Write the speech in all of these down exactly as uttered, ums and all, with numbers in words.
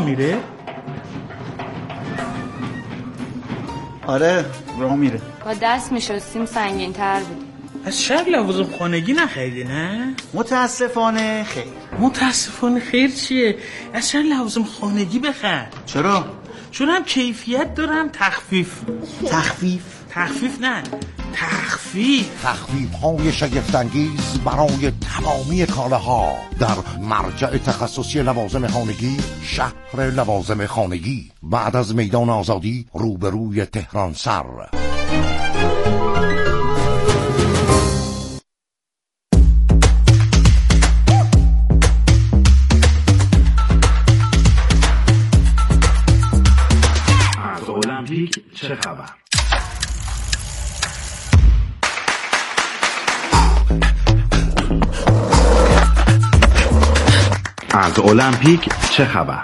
میره؟ آره راه میره. با دست میشستیم سنگین تر بود. از شب لوازم خانگی نخریدی نه؟ متاسفانه خیر. متاسفانه خیر چیه؟ از شب لوازم خانگی بخر. چرا؟ چون هم کیفیت دارم تخفیف. تخفیف؟ تخفیف نه تخفیف تخفیف های شگفت‌انگیز برای تمامی کالاها در مرجع تخصصی لوازم خانگی شهر لوازم خانگی بعد از میدان آزادی روبروی تهران سر. از المپیک چه خبر؟ از المپیک چه خبر؟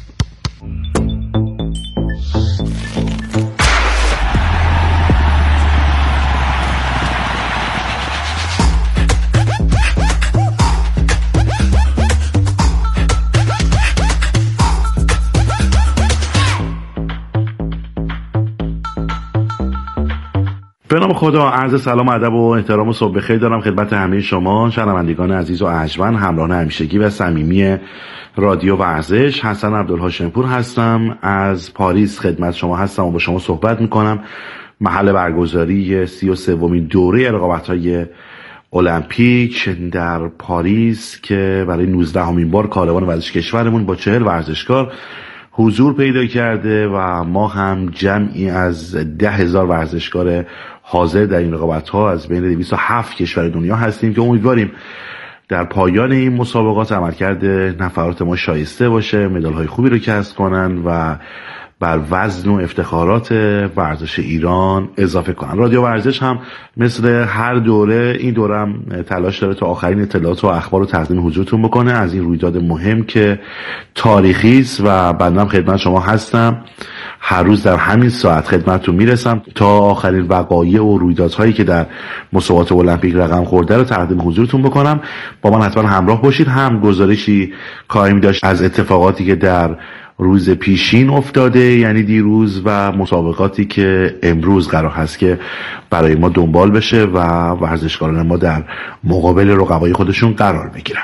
به نام خدا، عرض سلام و ادب و احترام و صبح بخیر دارم خدمت همه شما شنوندگان عزیز و ارجمند همراهان همیشگی و صمیمی رادیو ورزش. حسن عبدالهاشمپور هستم، از پاریس خدمت شما هستم و با شما صحبت میکنم. محل برگزاری سی و سومین دوره رقابت‌های المپیک در پاریس که برای نوزدهمین بار کاروان ورزش کشورمون با چهل ورزشکار حضور پیدا کرده و ما هم جمعی از ده هزار ورزشکار حاضر در این رقابت‌ها از بین دویست و هفت کشور دنیا هستیم که امیدواریم در پایان این مسابقات عملکرد نفرات ما شایسته باشه، مدال‌های خوبی رو کسب کنن و بر وزن و افتخارات ورزش ایران اضافه کنن. رادیو ورزش هم مثل هر دوره این دوره هم تلاش داره تا آخرین اطلاعات و اخبار رو تقدیم حضورتون بکنه از این رویداد مهم که تاریخی است و بنده هم خدمت شما هستم. هر روز در همین ساعت خدمتتون میرسم تا آخرین وقایع و رویدادهایی که در مسابقات المپیک رقم خورده رو تقدیم حضورتون بکنم. با من حتما همراه باشید. هم گزارشی کاری داشت از اتفاقاتی که در روز پیشین افتاده، یعنی دیروز، و مسابقاتی که امروز قرار هست که برای ما دنبال بشه و ورزشکاران ما در مقابل رقبای خودشون قرار بگیرن.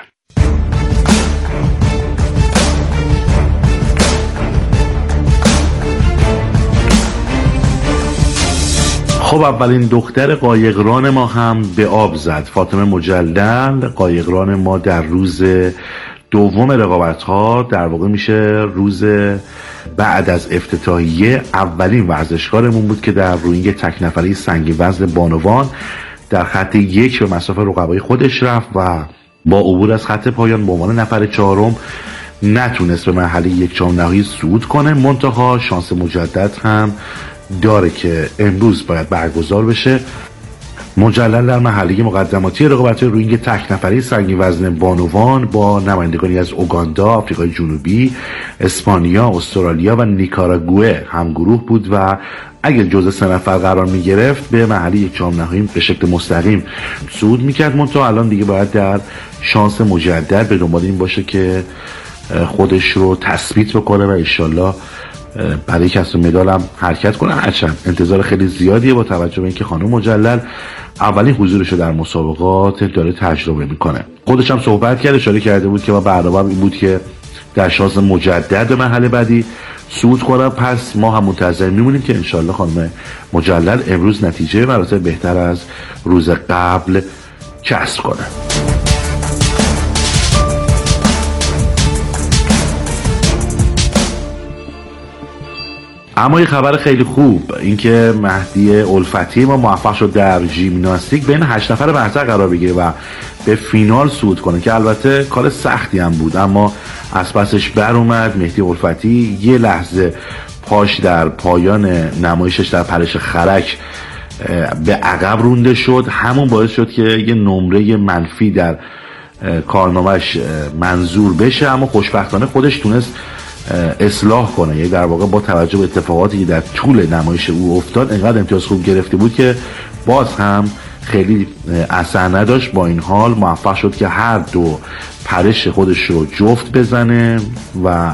خب اولین دختر قایقران ما هم به آب زد. فاطمه مجلل قایقران ما در روز دوم رقابت ها، در واقع میشه روز بعد از افتتاحیه، اولین ورزشکارمون بود که در روینگ تک نفری سنگین وزن بانوان در خط یک به مصاف رقبای خودش رفت و با عبور از خط پایان به عنوان نفر چهارم نتونست به مرحله یک چهارم نهایی صعود کنه. منتها شانس مجدد هم داره که امروز باید برگزار بشه. مجلل در مرحله مقدماتی رقابت روینگ تک نفری سنگین وزن بانوان با نمایندگانی از اوگاندا، آفریقای جنوبی، اسپانیا، استرالیا و نیکاراگوئه همگروه بود و اگر جزء سه نفر قرار می گرفت به مرحله یک چهارم نهایی به شکل مستقیم صعود میکرد. منتها الان دیگه باید در شانس مجدد به دنبال این باشه که خودش رو تثبیت بکنه و انشالله برای کسب مدال هم حرکت کنه. هرچند انتظار خیلی زیادیه با توجه به اینکه خانم مجلل اولین حضورش رو در مسابقات داره تجربه میکنه. خودش هم صحبت کرده، اشاره کرده بود که ما برنامه‌ام این بود که در شانس مجدد به مرحله بعدی صعود کنه. پس ما هم منتظر میمونیم که انشالله خانم مجلل امروز نتیجه مراتب بهتر از روز قبل کسب کنه. اما یه خبر خیلی خوب، اینکه مهدی الفتی ما موفق شد در ژیمناستیک بین هشت نفر برتر قرار بگیره و به فینال صعود کنه که البته کار سختی هم بود، اما از پسش بر اومد. مهدی الفتی یه لحظه پاش در پایان نمایشش در پرش خرک به عقب رونده شد، همون باعث شد که یه نمره منفی در کارنامه‌اش منظور بشه، اما خوشبختانه خودش تونست اصلاح کنه. یعنی در واقع با توجه به اتفاقاتی که در طول نمایش او افتاد انقدر امتیاز خوب گرفته بود که باز هم خیلی اثر نداشت. با این حال موفق شد که هر دو پرش خودش رو جفت بزنه و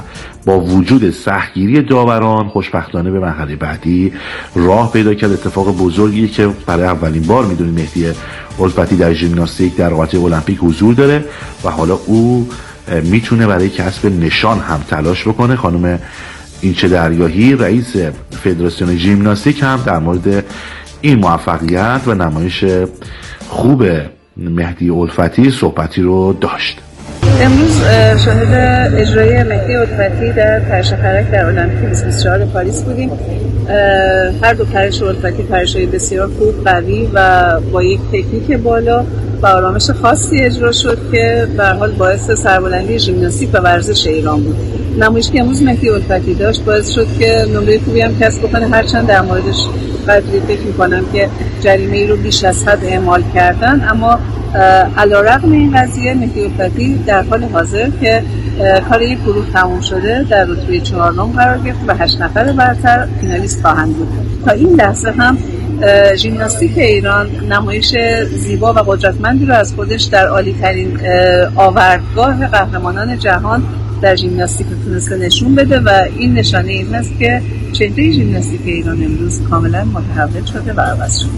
با وجود سختگیری داوران خوشبختانه به مرحله بعدی راه پیدا کرد. اتفاق بزرگی که برای اولین بار میدونیم مهدی الفتی در ژیمناستیک در رقابت المپیک حضور داره و حالا او میتونه برای کسب نشان هم تلاش بکنه. خانم اینچه دریاهی رئیس فدراسیون ژیمناستیک هم در مورد این موفقیت و نمایش خوب مهدی الفتی صحبتی رو داشت. امروز شاهد اجرای مهدی الفتی در پرش خرک در المپیک بیست و چهار پاریس بودیم. هر دو پرش الفتی پرش‌های بسیار خوب، قوی و با یک تکنیک بالا و آرامش خاصی اجرا شد که به هر حال باعث سربلندی ژیمناستیک و ورزش ایران بود. نمایشی که امروز مهدی الفتی داشت باعث شد که نمره خوبی هم کسب بکنه، هرچند در موردش قدری فکر می‌کنم که جریمه ای رو بیش از حد اعمال کردن، اما علی‌رغم این قضیه مهدی الفتی در حال حاضر که کار یک گروه تموم شده در رتبه چهارم قرار گرفت و هشت نفر برتر فینالیست خواهند بود. تا این لحظه هم ژیمناستیک ایران نمایش زیبا و قدرتمندی رو از خودش در عالی‌ترین آوردگاه قهرمانان جهان در ژیمناستیک تونسته نشون بده و این نشانه این است که چهره ژیمناستیک ایران امروز کاملا متحول شده و عوض شده.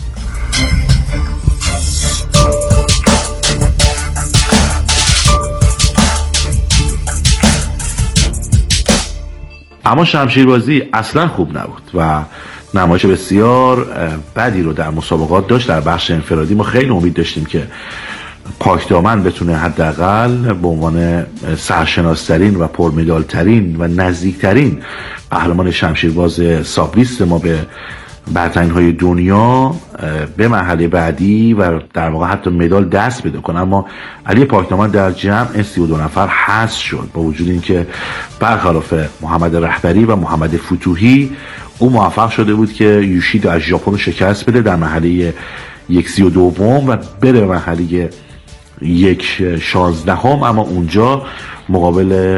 اما شمشیربازی اصلا خوب نبود و نمایش بسیار بدی رو در مسابقات داشت. در بخش انفرادی ما خیلی امید داشتیم که پاکدامن بتونه حداقل به عنوان سرشناس‌ترین و پرمدال‌ترین و نزدیکترین قهرمان شمشیرباز سابلیست ما به برترین‌های دنیا به مرحله بعدی و در واقع حتی مدال دست پیدا کنه، اما علی پاکدامن در جمع سی و دو نفر حذف شد، با وجود اینکه برخلاف محمد رهبری و محمد فتوحی او موفق شده بود که یوشیدو از ژاپن رو شکست بده در مرحله یک سی و دوم و بره به مرحله یک شانزدهم، اما اونجا مقابل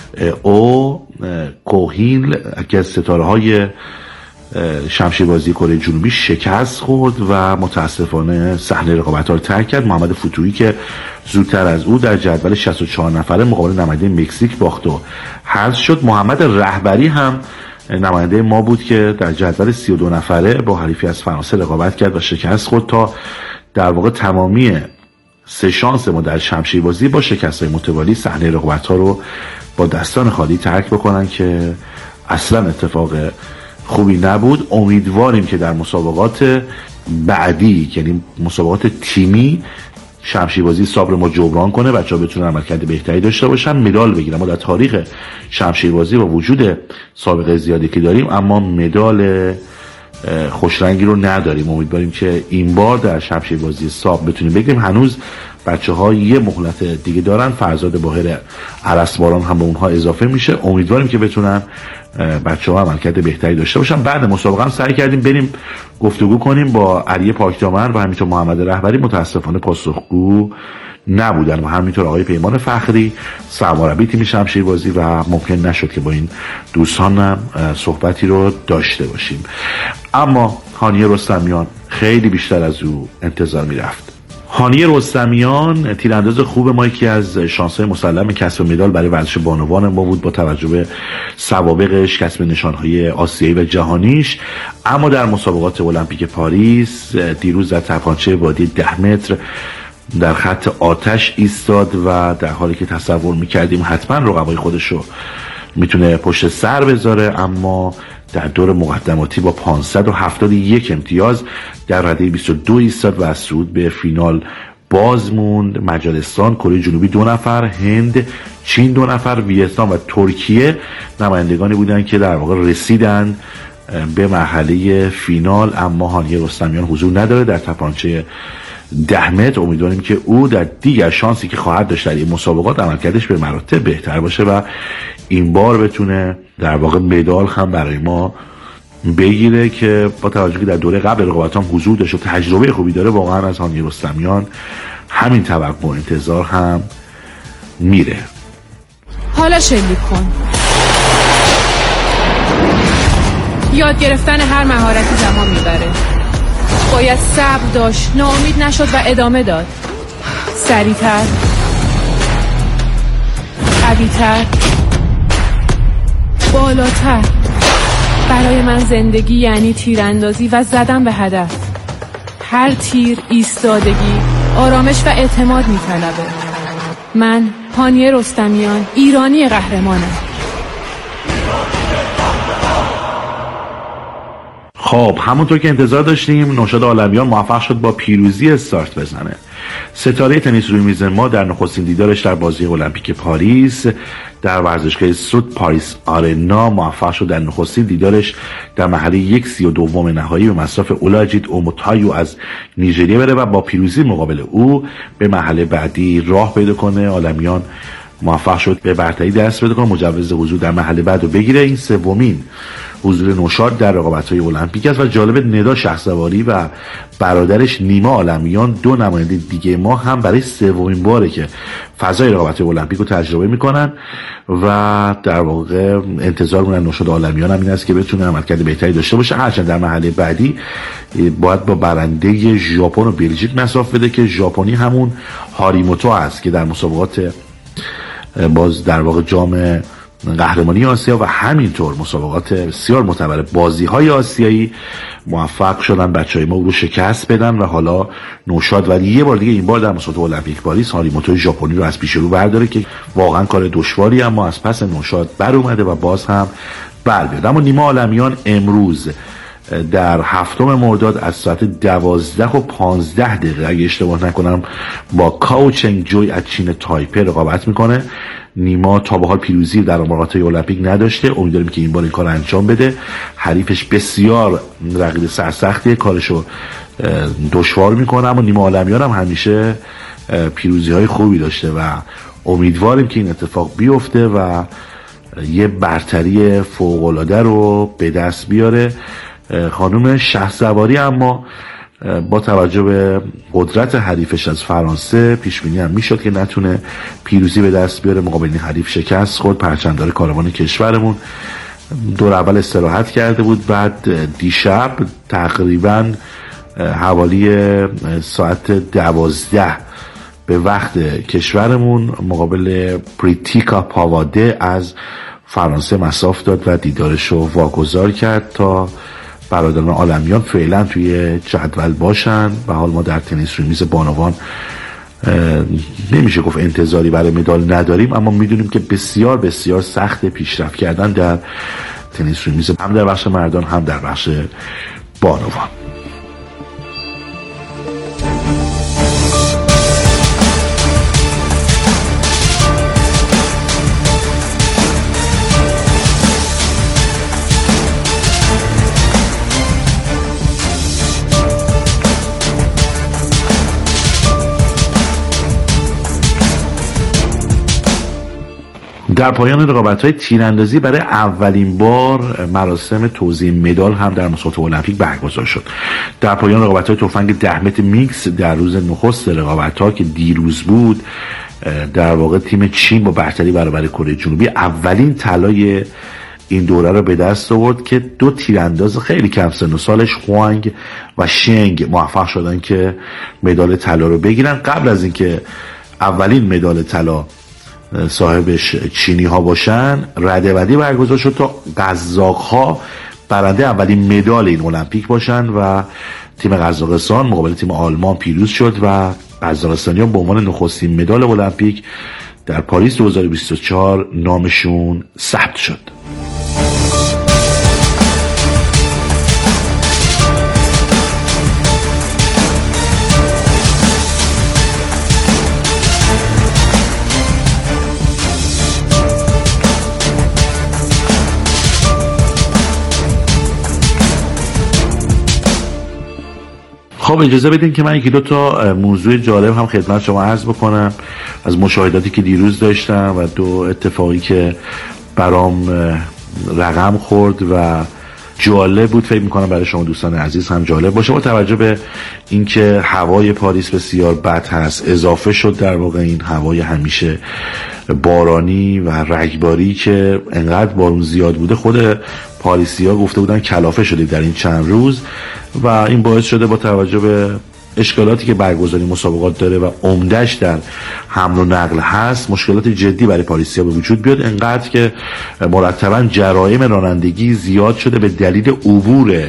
او کوهین که از ستاره های شمشیربازی کره جنوبی شکست خورد و متاسفانه صحنه رقابت‌ها رو ترک کرد. محمد فتوحی که زودتر از او در جدول شصت و چهار نفره مقابل نماینده مکزیک باخت و حذف شد. محمد رهبری هم نماینده ما بود که در جدول سی و دو نفره با حریفی از فرانسه رقابت کرد و شکست خورد تا در واقع تمامی سه شانس ما در شمشیربازی با شکست‌های متوالی صحنه رقابت‌ها رو با دستان خالی ترک بکنن که اصلا اتفاق خوبی نبود. امیدواریم که در مسابقات بعدی یعنی مسابقات تیمی شمشیربازی صبر ما جبران کنه، بچه‌ها بتونن عملکرد بهتری داشته باشن، مدال بگیرن. ما در تاریخ شمشیربازی با وجود سابقه زیادی که داریم اما مدال خوشرنگی رو نداریم. امیدواریم که این بار در شمشیربازی ساب بتونیم بگیریم. هنوز بچه‌ها یه مهلت دیگه دارن، فرزاد باهر ارسباران هم به اونها اضافه میشه. امیدواریم که بتونن بچه‌ها عملکرد بهتری داشته باشن. بعد مسابقه هم سعی کردیم بریم گفتگو کنیم با علی پاکدامن و همینطور محمد رهبری، متاسفانه پاسخگو نبودن و همینطور آقای پیمان فخری سرمربی تیم شمشیربازی و ممکن نشد که با این دوستان صحبتی رو داشته باشیم. اما هانیه رستمیان خیلی بیشتر از او انتظار میرفت. هانیه رستمیان تیرانداز خوب ما، یکی از شانس‌های مسلم کسب مدال برای ورزش بانوان ما بود با توجه به سوابقش، کسب نشانهای آسیایی و جهانیش. اما در مسابقات المپیک پاریس دیروز در تپانچه وادی ده متر در خط آتش ایستاد و در حالی که تصور میکردیم حتما رقبای خودشو میتونه پشت سر بذاره، اما در دور مقدماتی با پانصد و هفتاد و یک امتیاز در رده بیست و دو ایستاد و از صعود به فینال باز موند. مجارستان، کره جنوبی دو نفر، هند، چین دو نفر، ویتنام و ترکیه نمایندگانی بودند که در واقع رسیدن به مرحله فینال، اما هانیه رستمیان حضور نداره در تپانچه ده متر. امیدواریم که او در دیگر شانسی که خواهد داشت در این مسابقات عملکردش به مراتب بهتر باشه و این بار بتونه در واقع مدال هم برای ما بگیره که با توجه که در دوره قبل رقابت هم حضور داشت و تجربه خوبی داره، واقعا از هانیه رستمیان همین توقع و انتظار هم میره. حالا شلیک کن. یاد گرفتن هر مهارتی زمان میبره. باید صبر داشت، ناامید نشد و ادامه داد. سریعتر، قوی‌تر، بالاتر. برای من زندگی یعنی تیراندازی و زدن به هدف. هر تیر ایستادگی، آرامش و اعتماد می‌طلبه. من هانیه رستمیان، ایرانی قهرمانم. خب همونطور که انتظار داشتیم نوشاد عالمیان موفق شد با پیروزی استارت بزنه. ستاره تنیس روی میز ما در نخستین دیدارش در بازی المپیک پاریس در ورزشگاه سود پاریس آرنا موفق شد در نخستین دیدارش در مرحله یک سی و دوم نهایی به مصاف اولاجید اوموتایو از نیجریه بره و با پیروزی مقابل او به مرحله بعدی راه پیدا کنه. عالمیان موفق شد به برتری دست پیدا کنه، مجوز حضور در مرحله بعد رو بگیره. این سومین حضور نوشاد در رقابت‌های المپیک است و جالب ندا شخص‌سواری و برادرش نیما عالمیان دو نماینده دیگه ما هم برای سومین باره که فضای رقابت‌های المپیک رو تجربه میکنن و در واقع انتظارمون از نوشاد عالمیان هم این است که بتونه عملکرد بهتری داشته باشه، هرچند در مرحله بعدی باید با برنده ژاپن و بلژیک مصاف بده که ژاپنی همون هاریموتو است که در مسابقات باز در واقع جام قهرمانی آسیا و همینطور مسابقات بسیار معتبر بازی‌های آسیایی موفق شدن بچه‌های ما رو شکست بدن و حالا نوشاد ولی یه بار دیگه این بار در مسابقات المپیک پاریس هاریموتو ژاپنی رو از پیش رو برداره که واقعا کار دشواری اما از پس نوشاد بر اومده و باز هم بر بیاد. اما نیما عالمیان امروز در هفتم مرداد از ساعت دوازده و پانزده دقیقه اگه اشتباه نکنم با کاو چنگ جوی از چین تایپه رقابت میکنه. نیما تا به حال پیروزی در مقابلات المپیک نداشته، امیدواریم که این بار این کار انجام بده. حریفش بسیار رقیب سرسختیه، کارشو دشوار میکنه، اما نیما عالمیان هم همیشه پیروزی های خوبی داشته و امیدواریم که این اتفاق بیفته و یه برتری فوق‌العاده رو به دست بیاره. خانم شهسواری اما با توجه به قدرت حریفش از فرانسه پیش بینی هم میشد که نتونه پیروزی به دست بیاره، مقابل این حریف شکست خورد. پرچمدار کاروان کشورمون دور اول استراحت کرده بود، بعد دیشب تقریبا حوالی ساعت دوازده به وقت کشورمون مقابل پریتیکا پاواده از فرانسه مصاف داد و دیدارش رو واگذار کرد تا برادران عالمیان فعلا توی جدول باشن. و حال ما در تنیس روی میز بانوان نمیشه گفت انتظاری برای مدال نداریم، اما میدونیم که بسیار بسیار سخت پیشرفت کردن در تنیس روی میز، هم در بخش مردان هم در بخش بانوان. در پایان رقابت‌های تیراندازی برای اولین بار مراسم توزیع مدال هم در مسابقات المپیک برگزار شد. در پایان رقابت‌های تفنگ ده متر میکس در روز نخست رقابت‌ها که دیروز بود، در واقع تیم چین با برتری برابر کره جنوبی اولین طلای این دوره رو به دست آورد که دو تیرانداز خیلی کم سن و سالش خوانگ و شنگ موفق شدن که مدال طلا رو بگیرن. قبل از اینکه اولین مدال طلا صاحبش چینی ها باشن، رده بدی برگزار شد تا قزاق ها برنده اولین مدال این المپیک باشن و تیم قزاقستان مقابل تیم آلمان پیروز شد و قزاقستانیان به عنوان نخستین مدال المپیک در پاریس دو هزار و بیست و چهار نامشون ثبت شد. خب اجازه بدین که من یکی دو تا موضوع جالب هم خدمت شما عرض بکنم از مشاهداتی که دیروز داشتم و دو اتفاقی که برام رقم خورد و جالب بود. فکر میکنم برای شما دوستان عزیز هم جالب باشه. با توجه به اینکه هوای پاریس بسیار بد هست، اضافه شد در واقع این هوای همیشه بارانی و رگباری که انقدر بارون زیاد بوده، خود پاریسی‌ها گفته بودن کلافه شده در این چند روز و این باعث شده با توجه به اشکالاتی که برگزاری مسابقات داره و عمده‌اش در حمل و نقل هست مشکلات جدی برای پاریسیا به وجود بیاد، انقدر که مرتبا جرایم رانندگی زیاد شده به دلیل عبور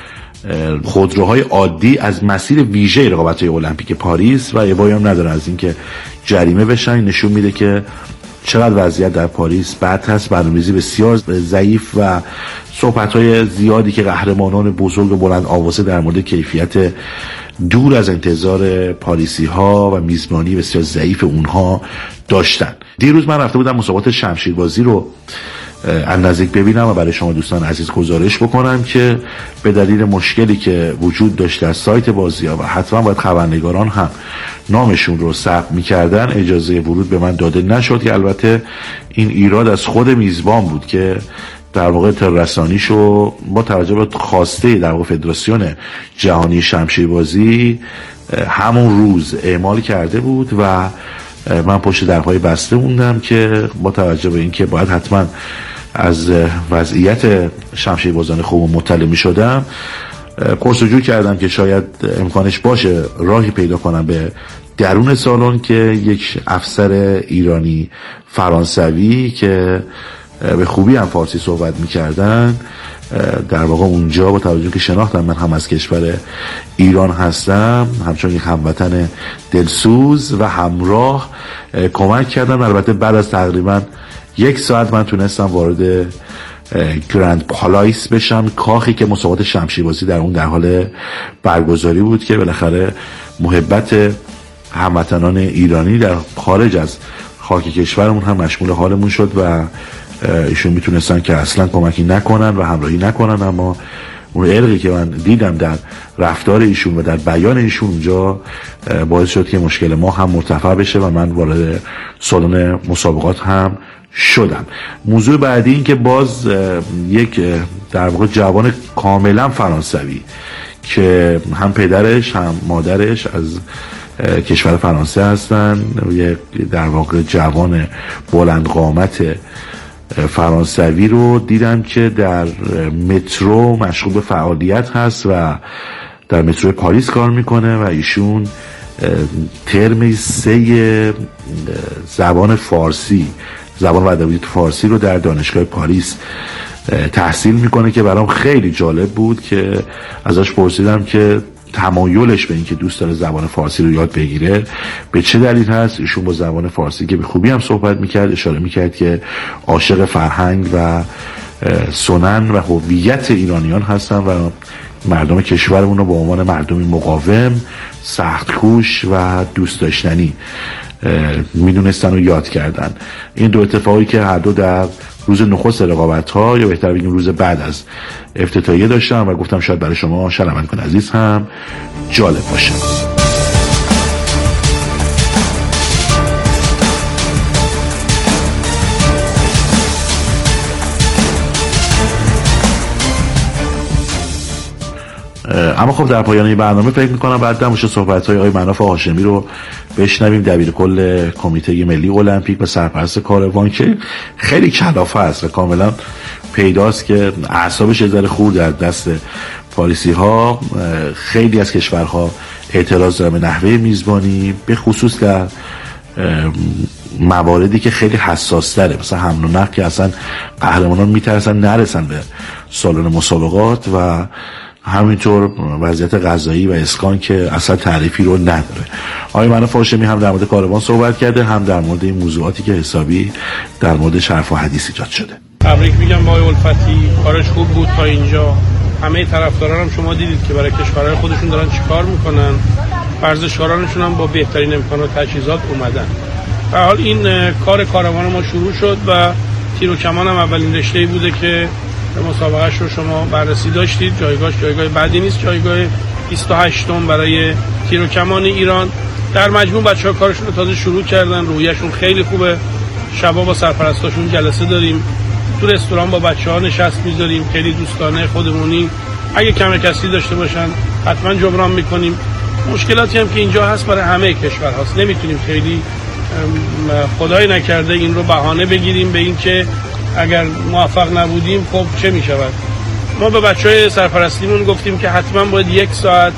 خودروهای عادی از مسیر ویژه رقابت‌های المپیک پاریس و ابایی هم نداره از اینکه جریمه بشن. نشون میده که چقدر وضعیت در پاریس بد هست، برنامه‌ریزی بسیار ضعیف و صحبت‌های زیادی که قهرمانان بزرگ و بلند آوازه در مورد کیفیت دور از انتظار پاریسی‌ها و میزبانی بسیار ضعیف اونها داشتن. دیروز من رفته بودم مسابقات شمشیربازی رو از نزدیک ببینم و برای شما دوستان عزیز گزارش بکنم که به دلیل مشکلی که وجود داشت در سایت بازی‌ها و حتما باید خبرنگاران هم نامشون رو ثبت می‌کردن اجازه ورود به من داده نشد، که البته این ایراد از خود میزبان بود که در واقع تررسانیشو با توجه به خواسته در واقع فدراسیون جهانی شمشیربازی همون روز اعمال کرده بود و من پشت درهای بسته موندم که با توجه به اینکه باید حتما از وضعیت شمشیربازان خوب مطلع می شدم پرسجو کردم که شاید امکانش باشه راهی پیدا کنم به درون سالن که یک افسر ایرانی فرانسوی که به خوبی هم فارسی صحبت میکردن در واقع اونجا با توجه که شناختم من هم از کشور ایران هستم، همچون یک هموطن دلسوز و همراه کمک کردن. البته بعد از تقریبا یک ساعت من تونستم وارد گرند پالایس بشم، کاخی که مسابقات شمشیربازی در اون در حال برگزاری بود که بالاخره محبت هموطنان ایرانی در خارج از خاک کشورمون هم مشمول حالمون شد و ایشون میتونستن که اصلا کمکی نکنن و همراهی نکنن، اما اون ارقی که من دیدم در رفتار ایشون و در بیان ایشون اونجا باعث شد که مشکل ما هم مرتفع بشه و من وارد سالن مسابقات هم شدم. موضوع بعدی این که باز یک در واقع جوان کاملا فرانسوی که هم پدرش هم مادرش از کشور فرانسه هستن، یک در واقع جوان بلند قامت فرانسوی رو دیدم که در مترو مشغول به فعالیت هست و در مترو پاریس کار میکنه و ایشون ترم سه زبان فارسی زبان و ادبیات فارسی رو در دانشگاه پاریس تحصیل میکنه که برام خیلی جالب بود که ازش پرسیدم که تمایلش به این که دوست داره زبان فارسی رو یاد بگیره به چه دلیل هست. ایشون با زبان فارسی که به خوبی هم صحبت میکرد اشاره میکرد که عاشق فرهنگ و سنن و هویت ایرانیان هستن و مردم کشورمون رو به عنوان مردمی مقاوم، سختکوش و دوست داشتنی میدونستن و یاد کردن. این دو اتفاقی که هر دو در روز نخست رقابت ها یا بهتر بگیم روز بعد از افتتاحیه داشتم و گفتم شاید برای شما شنوندگان عزیز هم جالب باشه. اما خب در پایان این برنامه فکر میکنم بعد دموش صحبت‌های آقای مناف هاشمی رو بشنویم، دبیر کل کمیته ملی المپیک و سرپرست کاروان که خیلی کلافه است و کاملا پیداست که اعصابش یه ذره خورد در دست پاریسی ها. خیلی از کشورها اعتراض دارن به نحوه میزبانی، به خصوص در مواردی که خیلی حساس تره، مثلا حمل و نقل که اصلا قهرمانان میترسن نرسن به سالن مسابقات و همینطور وضعیت غذایی و اسکان که اصلا تعریفی رو نداره. آقای مناف هاشمی هم در مورد کاروان صحبت کرده، هم در مورد این موضوعاتی که حسابی در مورد حرف و حدیث ایجاد شده. تبریک میگم با آقای الفتی، کارش خوب بود تا اینجا. همه طرفداران هم شما دیدید که برای کشورهای خودشون دارن چیکار میکنن، ورزشکارانشون هم با بهترین امکانات و تجهیزات اومدن. در حال این کار کاروان ما شروع شد و تیر و کمان هم اولین رشته‌ای بوده که مسابقهش رو شما بررسی داشتید. جایگاهش جایگاه بعدی نیست، جایگاه بیست و هشتم برای تیر و کمان ایران. در مجموع بچه‌ها کارشون رو تازه شروع کردن، رویشون خیلی خوبه. شبا با سرپرستاشون جلسه داریم، تو رستوران با بچه‌ها نشست می‌ذاریم، خیلی دوستانه خودمونی. اگه کم کسی داشته باشن حتما جبران می‌کنیم. مشکلاتی هم که اینجا هست برای همه کشورهاست، نمیتونیم خیلی خدای نکرده این رو بهانه بگیریم به این که اگر موفق نبودیم خب چه میشود. ما به بچهای سرپرستیمون گفتیم که حتما باید یک ساعت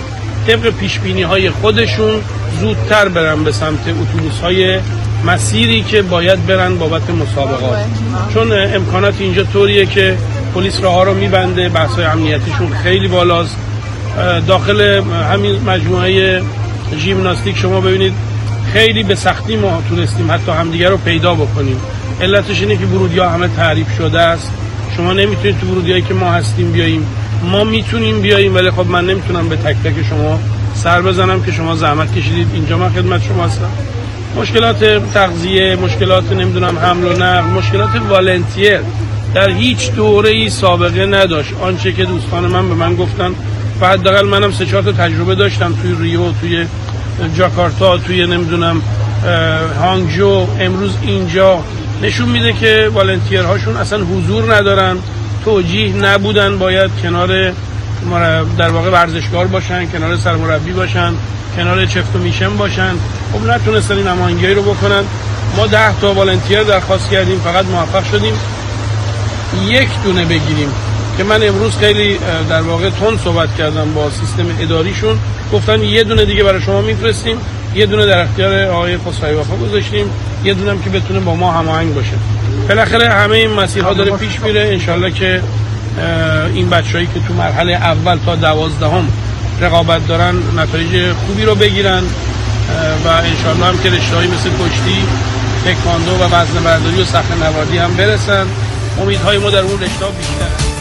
طبق پیشبینی‌های خودشون زودتر برن به سمت اتوبوس‌های مسیری که باید برن بابت مسابقات، چون امکانات اینجا طوریه که پلیس راه ها رو میبنده، بحث‌های امنیتیشون خیلی بالاست. داخل همین مجموعه ژیمناستیک شما ببینید خیلی به سختی ما تونستیم حتی همدیگه رو پیدا بکنیم. علتش اینه که ورودی‌ها همه تعریف شده است. شما نمیتونید تو ورودی‌هایی که ما هستیم بیاییم. ما میتونیم بیاییم ولی خب من نمیتونم به تک تک شما سر بزنم که شما زحمت کشیدید اینجا من خدمت شما هستم. مشکلات تغذیه، مشکلات نمیدونم حمل و نقل، مشکلات والنتیر در هیچ دوره‌ای سابقه نداشت. آنچه که دوستان من به من گفتن و حداقل منم سه چهار تا تجربه داشتم توی ریو، توی جاکارتا، توی نمیدونم هانگجو، امروز اینجا نشون میده که والنتیرهاشون اصلا حضور ندارن، توجیه نبودن، باید کنار در واقع ورزشکار باشن، کنار سرمربی باشن، کنار چفت و میشن باشن. خب نتونستن این هماهنگی رو بکنن. ما ده تا والنتیر درخواست کردیم، فقط موفق شدیم یک دونه بگیریم که من امروز خیلی در واقع تند صحبت کردم با سیستم اداریشون، گفتن یه دونه دیگه برای شما میفرستیم، یه دونه در اختیار آقای خسروی وفا گذاشتیم، یه دونه هم که بتونه با ما هماهنگ باشه. بالاخره همه این مسیرها داره پیش میره. انشالله که این بچه‌هایی که تو مرحله اول تا دوازدهم رقابت دارن نتایج خوبی رو بگیرن و انشالله هم که رشته‌هایی مثل کشتی، تکواندو و وزنه‌برداری و صخره‌نوردی هم برسن. امیدهای ما در اون رشته‌ها بیشتره.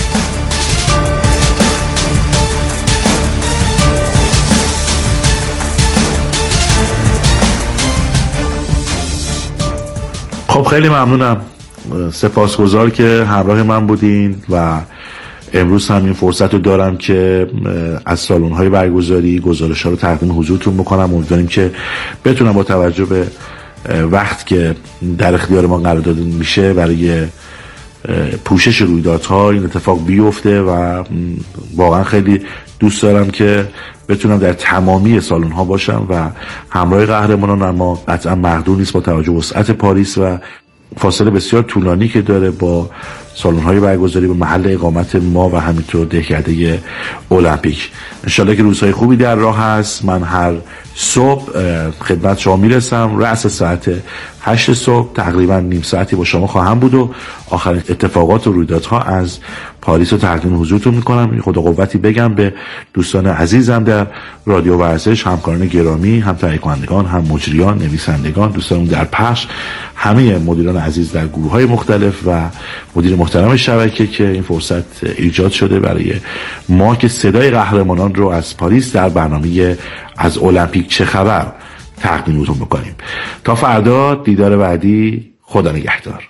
خب خیلی ممنونم، سپاسگزار که همراه من بودین و امروز هم این فرصت رو دارم که از سالن‌های برگزاری گزارش‌ها رو تقدیم حضورتون بکنم. امیدواریم که بتونم با توجه به وقت که در اختیار ما قرار داده میشه برای پوشش رویدادها این اتفاق بیفته و واقعا خیلی دوست دارم که بتونم در تمامی سالن‌ها باشم و همراه قهرمانان، اما قطعا محدود نیست با توجه به وسعت پاریس و فاصله بسیار طولانی که داره با سالن‌های برگزاری به محل اقامت ما و همینطور دهکده المپیک. انشالله که روزهای خوبی در راه هست. من هر صبح خدمت شما میرسم رأس ساعت هشت صبح، تقریبا نیم ساعتی با شما خواهم بود و آخرین اتفاقات و رویدادها از پاریس رو تقدیم حضورتون میکنم. خدا قوتی بگم به دوستان عزیزم در رادیو ورزش، همکاران گرامی، هم تهیه کنندگان، هم مجریان، نویسندگان، دوستان در پخش، همه مدیران عزیز در گروه‌های مختلف و مدیر محترم شبکه که این فرصت ایجاد شده برای ما که صدای قهرمانان رو از پاریس در برنامه از المپیک چه خبر تقدیمتون بکنیم. تا فردا دیدار بعدی، خدا نگهدار.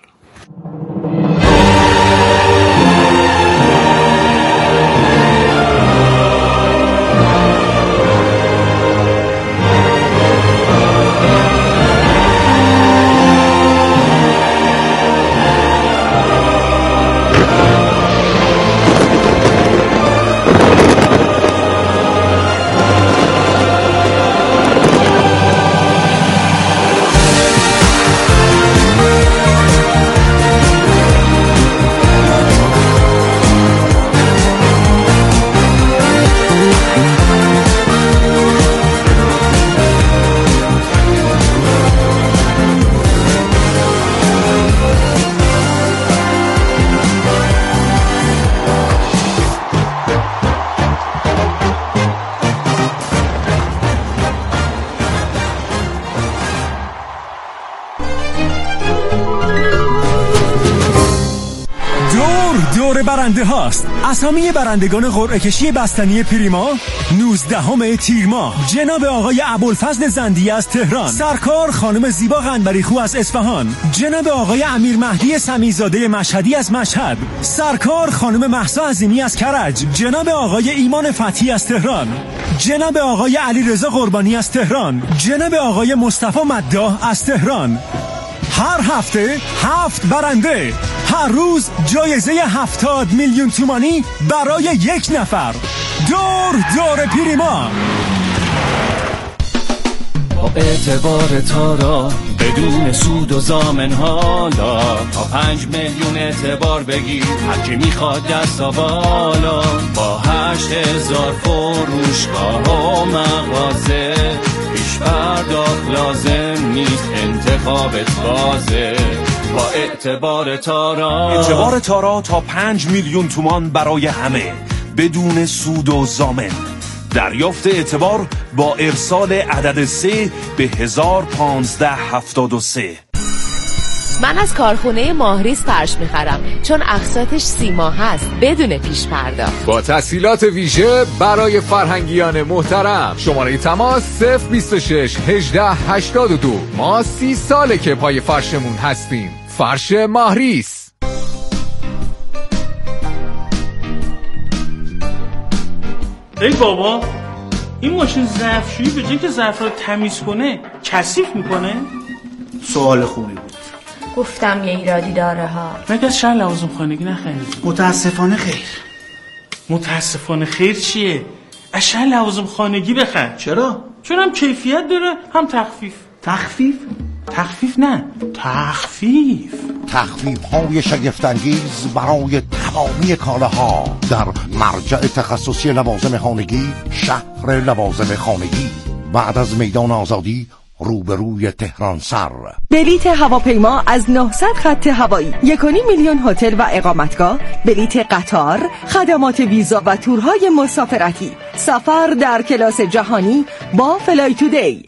برنده هاست. اسامی برندگان قرعه کشی بستنی پریما نوزدهم تیر ماه: جناب آقای ابوالفضل زندی از تهران، سرکار خانم زیبا قنبریخو از اصفهان، جناب آقای امیر مهدی سمیزاده مشهدی از مشهد، سرکار خانم مهسا عظیمی از کرج، جناب آقای ایمان فتحی از تهران، جناب آقای علیرضا قربانی از تهران، جناب آقای مصطفی مداح از تهران. هر هفته هفت برنده، هر روز جایزه هفتاد میلیون تومانی برای یک نفر. دور دور پریما. با اعتبار تارا بدون سود و زامن حالا تا پنج میلیون اعتبار بگیر هرکی میخواد دستا بالا با هشت هزار فروشگاه و مغازه پیش پرداخت لازم نیست انتخابت بازه با اعتبار تارا اعتبار تارا تا پنج میلیون تومان برای همه بدون سود و ضامن. دریافت اعتبار با ارسال عدد سه به هزار پانزده هفتاد و سه. من از کارخونه ماهریس فرش میخرم چون اقساطش سی ماه هست بدون پیش پرداخت با تسهیلات ویژه برای فرهنگیان محترم. شماره تماس صفر بیست و شش هجده هشتاد و دو. ما سی ساله که پای فرشمون هستیم. فرش ماهریس. ای بابا این ماشین ظرفشویی به جای که ظرف رو تمیز کنه کثیف میکنه؟ سوال خوبی بود. گفتم یه ایرادی داره ها. مگه از شهر لوازم خانگی نخریدی؟ متاسفانه خیر. متاسفانه خیر چیه؟ از شهر لوازم خانگی بخر. چرا؟ چون هم کیفیت داره هم تخفیف. تخفیف؟ تخفیف نه تخفیف. تخفیف های شگفت‌انگیز برای تمامی کالاها در مرجع تخصصی لوازم خانگی شهر لوازم خانگی بعد از میدان آزادی روبروی تهران سر. بلیت هواپیما از نهصد خط هوایی، یک و نیم میلیون هتل و اقامتگاه، بلیت قطار، خدمات ویزا و تورهای مسافرتی، سفر در کلاس جهانی با فلای تودی.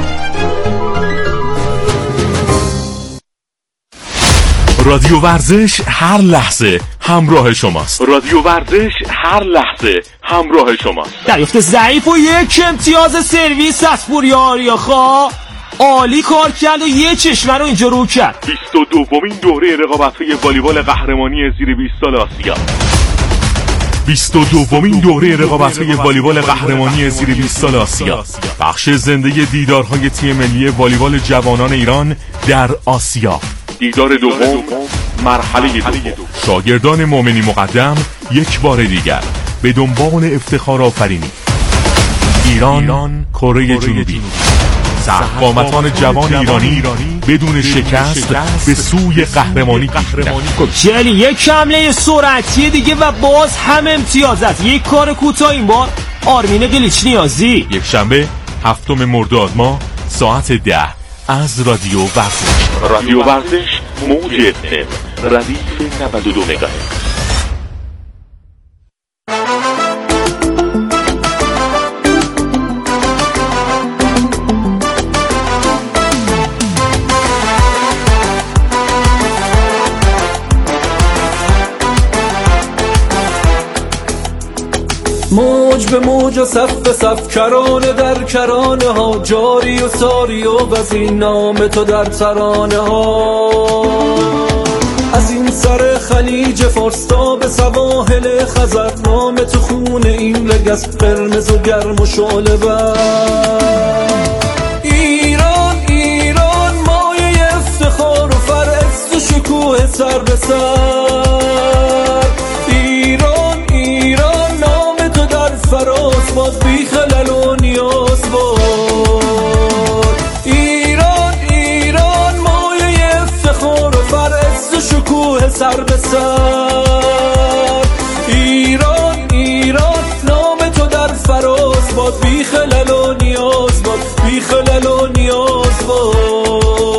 رادیو ورزش هر لحظه همراه شماست. رادیو ورزش هر لحظه همراه شماست. دریافت ضعیف و یک امتیاز سرویس از پوریا آریاخا عالی کار کرد و یه چشمه رو اینجا رو کرد. بیست و دومین دوره رقابت‌های والیبال قهرمانی زیر بیست سال آسیا. بیست و دومین دوره رقابت‌های والیبال قهرمانی زیر بیست سال آسیا. بخش زنده دیدارهای تیم ملی والیبال جوانان ایران در آسیا. دیدار دوم مرحله دوم. شاگردان مومنی مقدم یک بار دیگر به دنبال افتخار آفرینی. ایران, ایران کره جنوبی. سرقامتان جوان ایرانی بدون شکست به سوی قهرمانی خب چلی یک حمله سرعتی دیگه و باز هم امتیازات. یک کار کوتاه این بار آرمین قلیچ نیازی. یک شنبه هفتم مرداد ماه ساعت ده از رادیو ورزش. رادیو ورزش موج اف ام ردیف نود و دو مگاهرتز. موج به موج و صف به صف کرانه در کرانه ها جاری و ساری و وزین نام تو در ترانه ها از این سر خلیج فارس تا به سواحل خزر نام تو خون این لگس قرمز و گرم و شعله بر ایران ایران مایه افتخار و فرست و شکوه سر به سر ایران ایران نام تو در فراز باز بی خلل و نیاز بار ایران ایران مایه افتخار و فرست و شکوه سر به سر ایران ایران نام تو در فراز باز بی خلل و نیاز باز بی خلل و نیاز باز.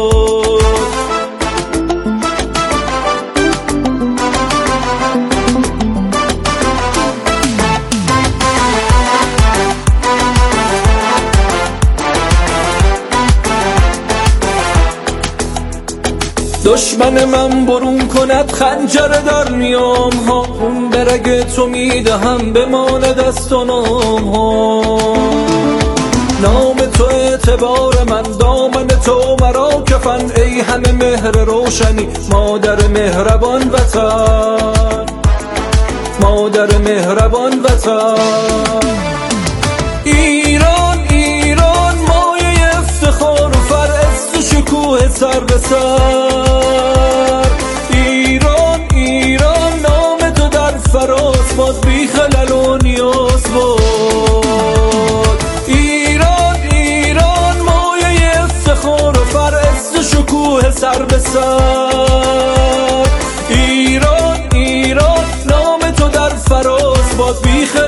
دشمن من برون کند خنجر در نیام ها خون برگ تو میدهم بمان دست و نام ها نام تو اعتبار من دامن تو مرا کفن ای همه مهر روشنی مادر مهربان وطن مادر مهربان وطن ایران ایران مایه افتخار و فرست و شکوه سر به سر ایران ایران نام تو در فراز باز بی خلل و نیاز بود ایران ایران مایه افتخار و فرست و سر به سر. ایران ایران نام تو در فراز باد بیخ